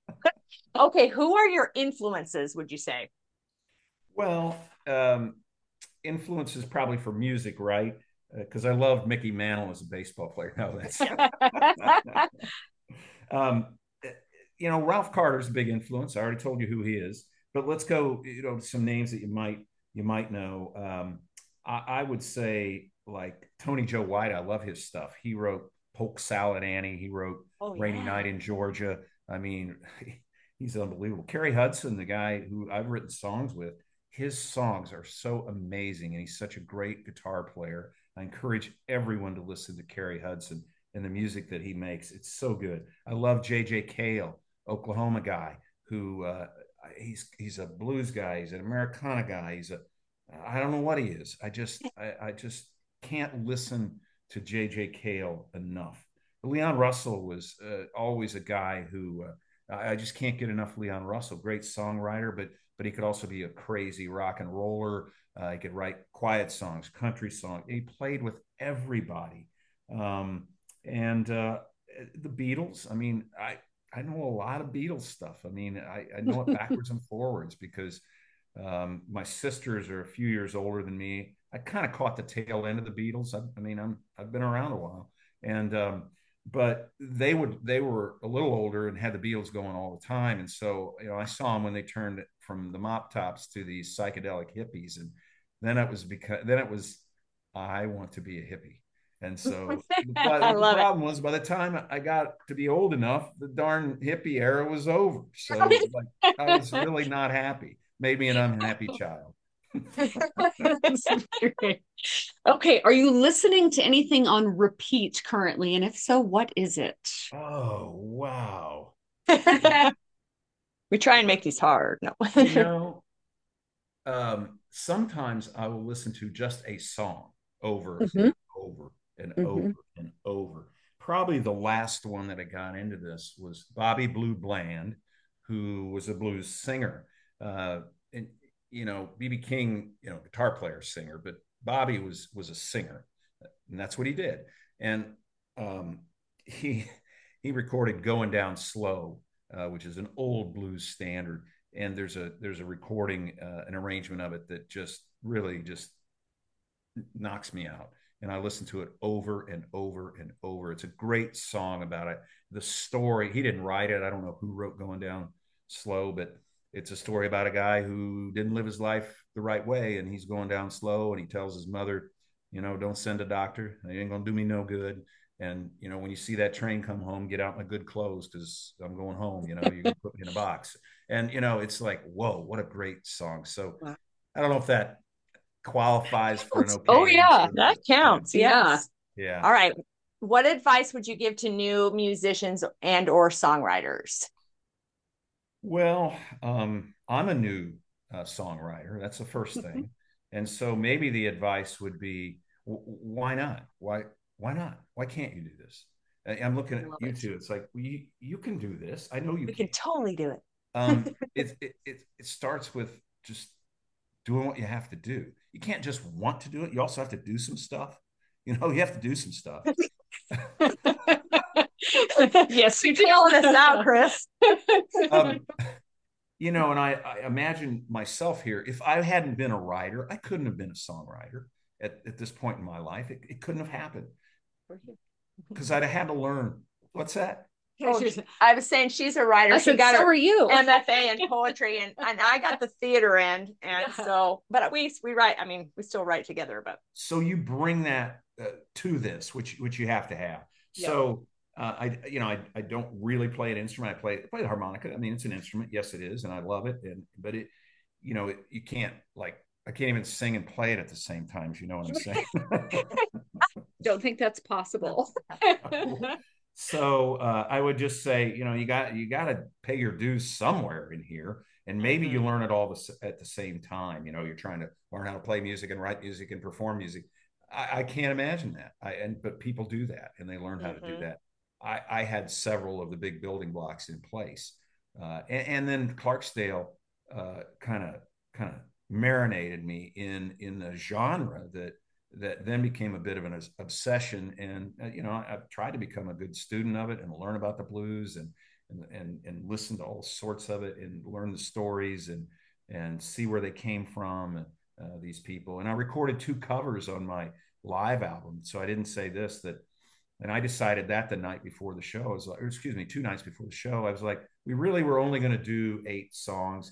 Okay, who are your influences, would you say? Well, um, influences probably for music, right? Because uh, I love Mickey Mantle as a baseball player. No, that's um, you know, Ralph Carter's a big influence. I already told you who he is, but let's go, you know, some names that you might you might know. Um, I, I would say like Tony Joe White. I love his stuff. He wrote Polk Salad Annie. He wrote oh, Rainy yeah. Night in Georgia. I mean, he's unbelievable. Kerry Hudson, the guy who I've written songs with, his songs are so amazing, and he's such a great guitar player. I encourage everyone to listen to Kerry Hudson and the music that he makes. It's so good. I love J J Cale, Oklahoma guy, who uh, he's he's a blues guy. He's an Americana guy. He's a I don't know what he is. I just I, I just can't listen to J J Cale enough. Leon Russell was uh, always a guy who uh, I just can't get enough Leon Russell. Great songwriter, but but he could also be a crazy rock and roller. Uh, he could write quiet songs, country songs. He played with everybody. Um, and uh, the Beatles, I mean, I, I know a lot of Beatles stuff. I mean, I, I know it backwards and forwards because um, my sisters are a few years older than me. I kind of caught the tail end of the Beatles. I, I mean, I'm, I've been around a while. And um, but they would they were a little older and had the Beatles going all the time, and so you know I saw them when they turned from the Mop Tops to these psychedelic hippies, and then it was because then it was I want to be a hippie, and so the, the problem it. was by the time I got to be old enough, the darn hippie era was over. So like, I was really not happy. Made me an unhappy child. Okay, are you listening to anything on repeat currently, and if so, what is it? Oh wow. We try and make these hard. No. You know, um sometimes I will listen to just a song over mm-hmm. and over and mm-hmm. over and over. Probably the last one that I got into this was Bobby Blue Bland, who was a blues singer. uh and you know, B B King, you know, guitar player, singer, but Bobby was was a singer, and that's what he did. And um, he he recorded "Going Down Slow," uh, which is an old blues standard. And there's a there's a recording, uh, an arrangement of it that just really just knocks me out. And I listen to it over and over and over. It's a great song about it. The story, he didn't write it. I don't know who wrote "Going Down Slow," but it's a story about a guy who didn't live his life the right way, and he's going down slow, and he tells his mother, you know, don't send a doctor. It ain't going to do me no good. And, you know, when you see that train come home, get out my good clothes because I'm going home, you know, you're going to put me in a box. And, you know, it's like, whoa, what a great song. So Wow. I don't know if that qualifies for an okay Oh, yeah, answer, That but, counts. Yes. Yeah. All right. What advice would you give to new musicians and or songwriters? Well, um, I'm a new uh, songwriter. That's the first thing. And so maybe the advice would be, w- why not? Why, why not? Why can't you do this? I- I'm looking at you it. two. It's like, well, you, you can do this. I know you We can. can totally do it. Um, it, it, it, it starts with just doing what you have to do. You can't just want to do it. You also have to do some stuff. You know, you have to do some stuff. Yes, you do. Feeling us out, Chris. um, you know, and I, I imagine myself here, if I hadn't been a writer, I couldn't have been a songwriter at, at this point in my life. It, it couldn't have happened because I'd have had to learn. What's that? Oh, I was saying she's a writer. I she said, got so her are you. M F A in poetry, and, and I got the theater end. And Yeah. so, but we we write. I mean, we still write together. But So you bring that uh, to this, which which you have to have. Yeah. So uh, I, you know, I, I don't really play an instrument. I play I play the harmonica. I mean, it's an instrument. Yes, it is, and I love it. And but it, you know, it, you can't like I can't even sing and play it at the same time. If you know what I'm saying. Don't think that's possible. So uh, I would just say, you know, you got you got to pay your dues somewhere in here, and maybe Mm-hmm. you learn it all this, at the same time. You know, you're trying to learn how to play music and write music and perform music. I, I can't imagine that. I and but people do that, and they learn how to do Mhm. that. I, I had several of the big building blocks in place, uh, and, and then Clarksdale kind of kind of marinated me in in the genre that that then became a bit of an obsession. And uh, you know, I, I've tried to become a good student of it and learn about the blues and and and, and listen to all sorts of it and learn the stories and and see where they came from, and, uh, these people. And I recorded two covers on my live album. So I didn't say this that. And I decided that the night before the show, I was like, or excuse me, two nights before the show, I was like, we really were only going to do eight songs.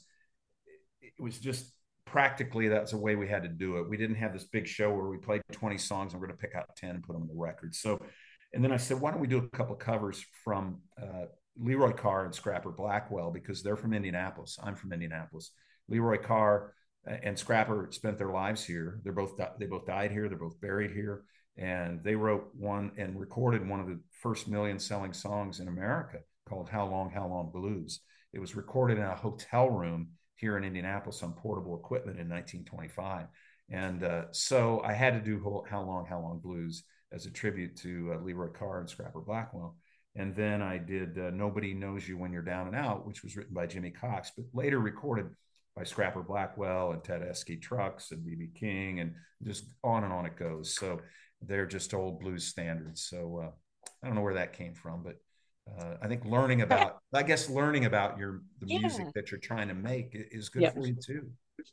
It was just practically that's the way we had to do it. We didn't have this big show where we played twenty songs and we're going to pick out ten and put them on the record. So, and then I said, why don't we do a couple of covers from uh, Leroy Carr and Scrapper Blackwell, because they're from Indianapolis. I'm from Indianapolis. Leroy Carr and Scrapper spent their lives here. They're both they both died here. They're both buried here, and they wrote one and recorded one of the first million selling songs in America called "How Long, How Long Blues." It was recorded in a hotel room here in Indianapolis on portable equipment in nineteen twenty-five. And uh, so I had to do How Long, How Long Blues as a tribute to uh, Leroy Carr and Scrapper Blackwell. And then I did uh, Nobody Knows You When You're Down and Out, which was written by Jimmy Cox, but later recorded by Scrapper Blackwell and Tedeschi Trucks and B B King, and just on and on it goes. So they're just old blues standards. So uh, I don't know where that came from, but Uh, I think learning about, I guess, learning about your the Yeah. music that you're trying to make is good Yep. for you too.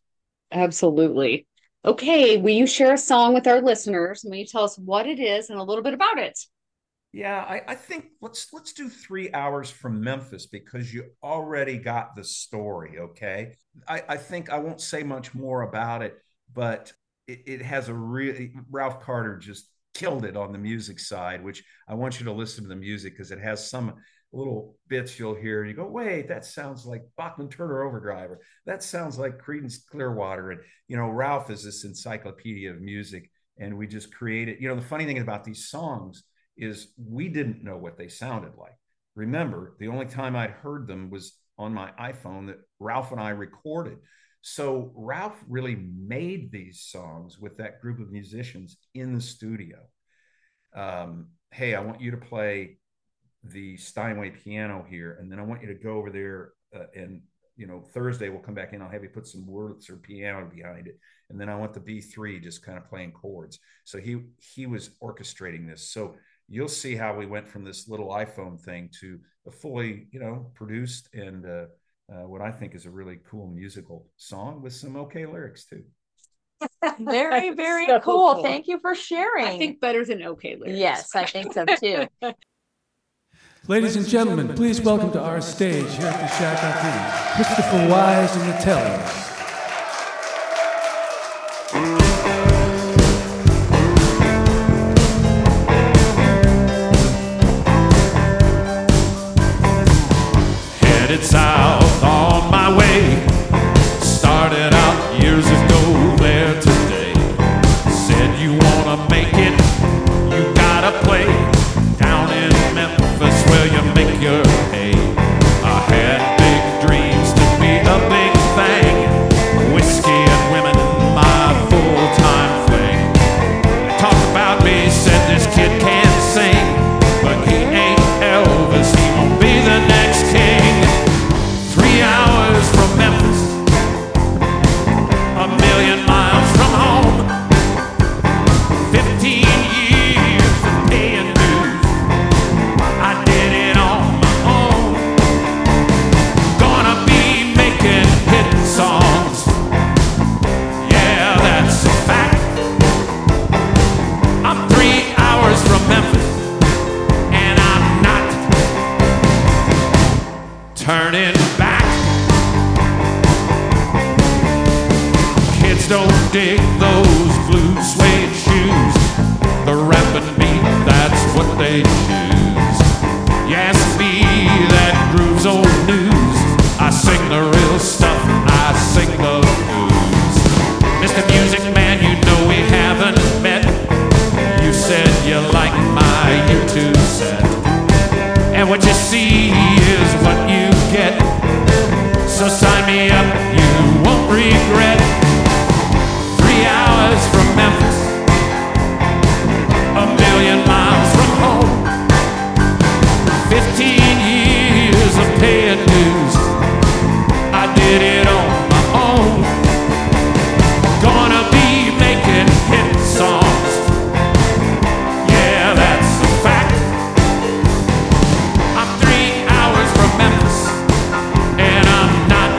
Absolutely. Okay, will you share a song with our listeners? Will you tell us what it is and a little bit about it? Yeah, I, I think let's let's do Three Hours from Memphis, because you already got the story. Okay, I, I think I won't say much more about it, but it, it has a really Ralph Carter just killed it on the music side, which I want you to listen to the music because it has some little bits you'll hear and you go, wait, that sounds like Bachman Turner Overdrive, or that sounds like Creedence Clearwater. And, you know, Ralph is this encyclopedia of music, and we just created, you know, the funny thing about these songs is we didn't know what they sounded like. Remember, the only time I'd heard them was on my iPhone that Ralph and I recorded. So Ralph really made these songs with that group of musicians in the studio. Um, hey, I want you to play the Steinway piano here, and then I want you to go over there uh, and, you know, Thursday we'll come back in. I'll have you put some Wurlitzer piano behind it, and then I want the B three just kind of playing chords. So he he was orchestrating this. So you'll see how we went from this little iPhone thing to a fully, you know, produced and uh, uh, what I think is a really cool musical song with some okay lyrics too. Very, very So cool. cool. Thank you for sharing. I think better than okay lyrics. Yes, I think so too. Ladies and gentlemen, please welcome to our stage here at the Shakopee, Christopher Wise and the Tellers. Headed south on my don't dig those blue suede shoes. The rap and beat, that's what they choose. You ask me, that groove's old news. I sing the real stuff, I sing the blues. Mister Music Man, you know we haven't met. You said you like my YouTube set, and what you see is what you get. So sign me up, you won't regret. Three hours from Memphis, a million miles from home. Fifteen years of paying dues, I did it on my own. Gonna be making hit songs, yeah, that's a fact. I'm three hours from Memphis, and I'm not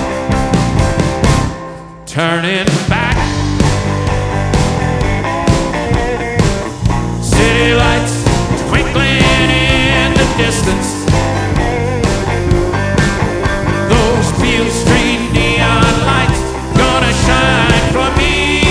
turning back. City lights twinkling in the distance, those Beale Street neon lights gonna shine for me.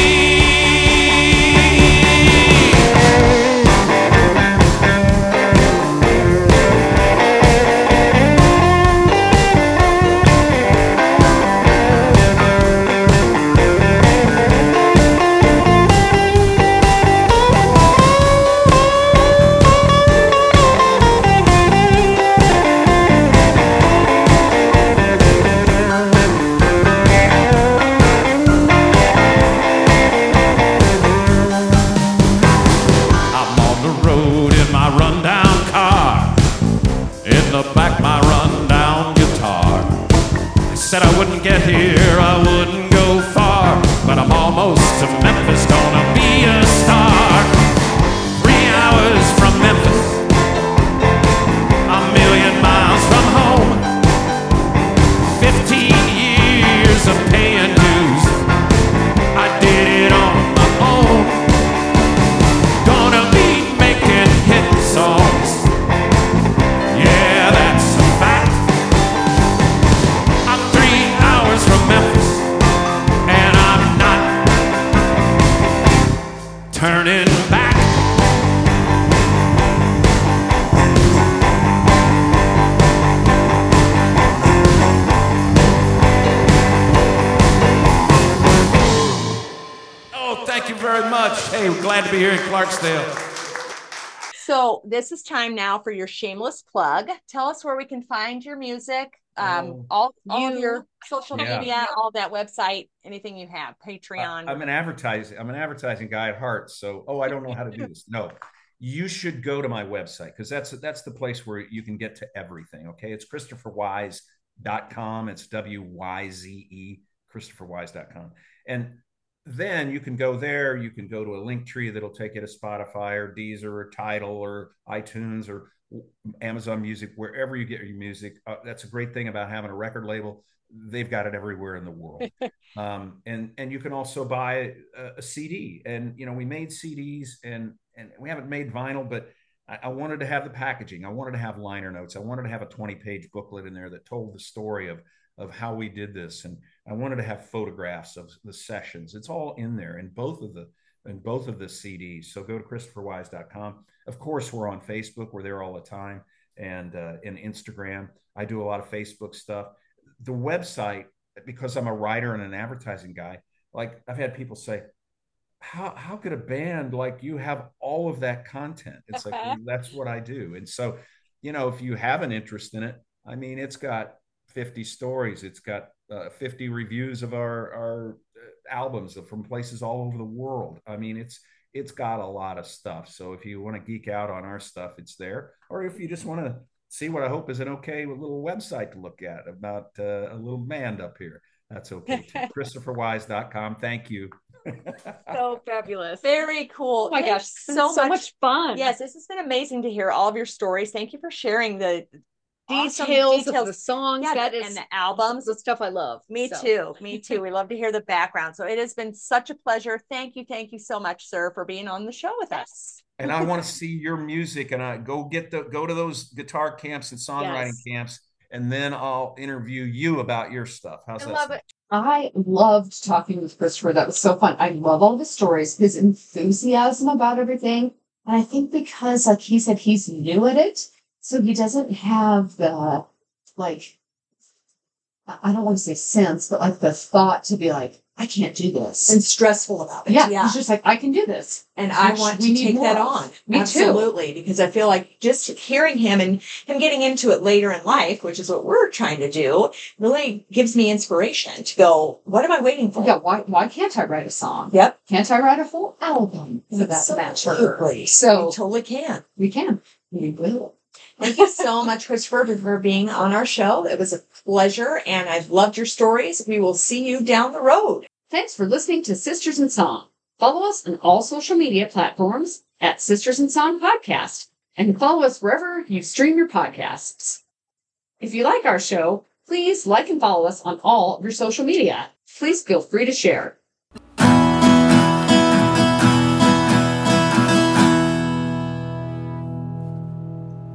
I'm on the road in my rundown car, in the back my rundown guitar. I said I wouldn't get here, I wouldn't go far, but I'm almost to Memphis, gonna be a star. Three hours from Memphis, a million miles from home. Fifteen years of paying dues, I did it on my own. Gonna be making hit songs, yeah, that's a fact. I'm three hours from Memphis, and I'm not turning back. Oh, thank you very much. Hey, we're glad to be here in Clarksdale. So this is time now for your shameless plug. Tell us where we can find your music, um, Oh. all, all of You- your social Yeah. media, all that website, anything you have, I, Patreon. I'm an advertising. I'm an advertising guy at heart. So, oh, I don't know how to do this. No, you should go to my website because that's that's the place where you can get to everything. Okay, it's christopher wise dot com. It's W Y Z E, christopher wise dot com, and then you can go there. You can go to a link tree that'll take you to Spotify or Deezer or Tidal or iTunes or Amazon Music, wherever you get your music. Uh, that's a great thing about having a record label. They've got it everywhere in the world. um, and and you can also buy a, a C D. And you know, we made C Ds and and we haven't made vinyl, but I, I wanted to have the packaging. I wanted to have liner notes. I wanted to have a twenty page booklet in there that told the story of of how we did this, and I wanted to have photographs of the sessions. It's all in there in both of the in both of the C Ds. So go to christopher wise dot com. Of course, we're on Facebook. We're there all the time, and uh, in Instagram. I do a lot of Facebook stuff. The website, because I'm a writer and an advertising guy, like I've had people say, how how could a band like you have all of that content? It's like, well, that's what I do. And so, you know, if you have an interest in it, I mean, it's got fifty stories. It's got uh, fifty reviews of our, our albums from places all over the world. I mean, it's it's got a lot of stuff. So if you want to geek out on our stuff, it's there. Or if you just want to see what I hope is an okay little website to look at about uh, a little band up here, that's okay too. christopher wise dot com. Thank you. So fabulous. Very cool. Oh my gosh, so, so, much, so much fun. Yes, this has been amazing to hear all of your stories. Thank you for sharing the awesome Details, details of the songs, yeah, that and is the albums. the stuff I love. Me So. too. Me too. We love to hear the background. So it has been such a pleasure. Thank you. Thank you so much, sir, for being on the show with us. And I want to see your music, and I go get the go to those guitar camps and songwriting Yes. camps, and then I'll interview you about your stuff. How's I that love sound? it. I loved talking with Christopher. That was so fun. I love all the stories, his enthusiasm about everything. And I think because, like he said, he's new at it, so he doesn't have the, like, I don't want to say sense, but like the thought to be like, I can't do this. And stressful about it. Yeah, yeah. he's just like, I can do this. And I Which want we to need take more that of. on. Me too. Absolutely. Because I feel like just hearing him and him getting into it later in life, which is what we're trying to do, really gives me inspiration to go, what am I waiting for? Yeah, why why can't I write a song? Yep. Can't I write a full album for that match? Absolutely. So we totally can. we can. We will. Thank you so much, Christopher, for being on our show. It was a pleasure, and I've loved your stories. We will see you down the road. Thanks for listening to Sisters in Song. Follow us on all social media platforms at Sisters in Song Podcast, and follow us wherever you stream your podcasts. If you like our show, please like and follow us on all of your social media. Please feel free to share.